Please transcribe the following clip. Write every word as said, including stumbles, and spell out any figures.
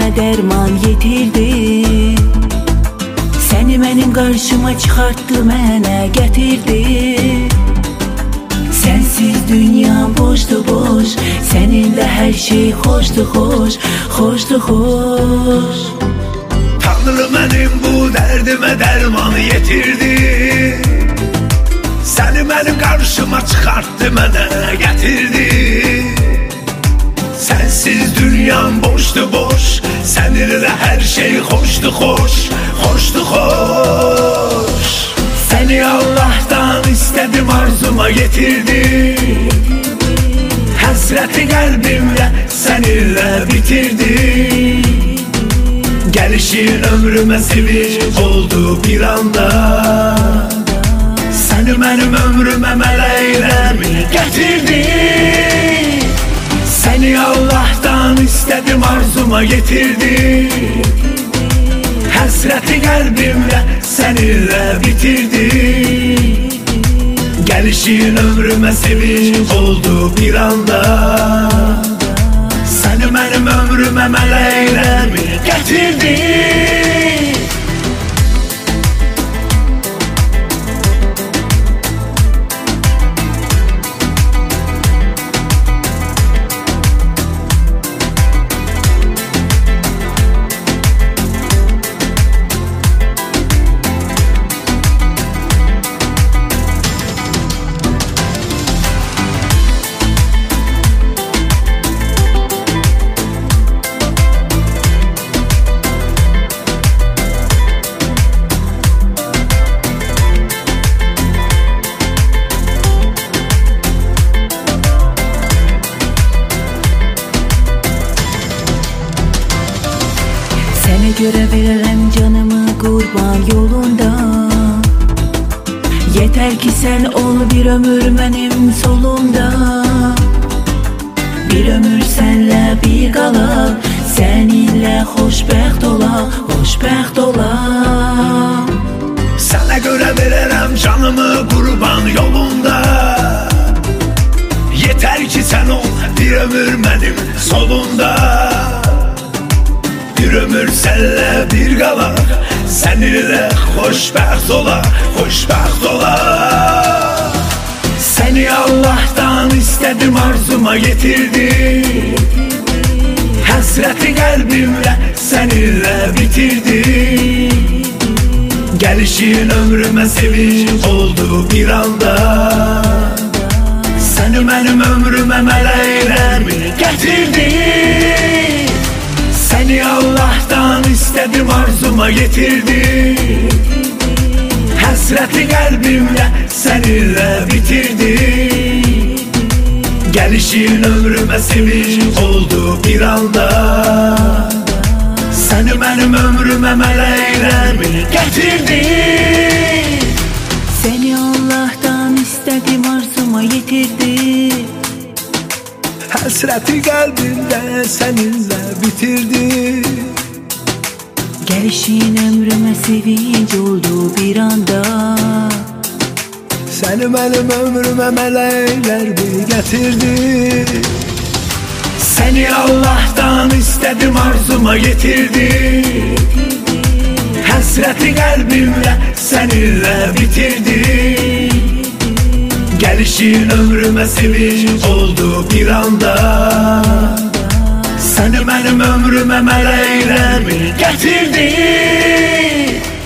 derman yetirdi. Seni mənim qarşıma çıxartdı, mənə gətirdi. Sensiz dünya boşdu boş, seninle her şey hoştu hoş, hoştu hoş. Tanrı benim bu derdime dermanı yetirdi. Seni benim karşıma çıkarttı, mənə getirdi. Sensiz dünyam boştu boş, seninle her şey hoştu hoş, hoştu hoş. Seni Allah'tan istedim, arzuma getirdim. Hasreti kalbimle seninle bitirdim. Gelişin ömrüme sevinç oldu bir anda. Seni benim ömrüme meleğlerimi getirdin. Seni Allah'tan istedim, arzuma getirdim. Hasreti kalbimle seninle bitirdim. Gelişin ömrüme sevinç oldu bir anda. Seni benim ömrüme meleğlerimi getirdin. Sənə görə verərəm canımı qurban yolunda. Yeter ki sen ol bir ömür mənim solumda. Bir ömür senle bir qala, seninle xoşbəxt ola, xoşbəxt ola. Sənə görə verərəm canımı qurban yolunda. Yeter ki sen ol bir ömür mənim solumda. Bir ömür senle bir qala, seninle xoşbəxt ola, xoşbəxt ola. Seni Allah'tan istedim, arzuma getirdim. Hasreti kalbimle seninle bitirdim. Gelişin ömrüme sevinç oldu bir anda. Seni benim ömrüme meleğlerimi getirdin. Seni Allah'tan istedim, arzuma getirdim. Hasreti kalbimle seninle bitirdim. Gelişin ömrüme sevinç oldu bir anda. Seni benim ömrüme meleğlerimi getirdin. Seni Allah'tan istedim, arzuma getirdim. Hasreti kalbimde seninle bitirdi. Gelişin ömrüme sevinç oldu bir anda. Seni benim ömrüme melekler bir getirdi. Seni Allah'tan istedim, arzuma getirdim. Hasreti kalbimle seninle bitirdim. Gelişin ömrüme sevinç oldu bir anda. Seni benim ömrüme meleğlerimi getirdin.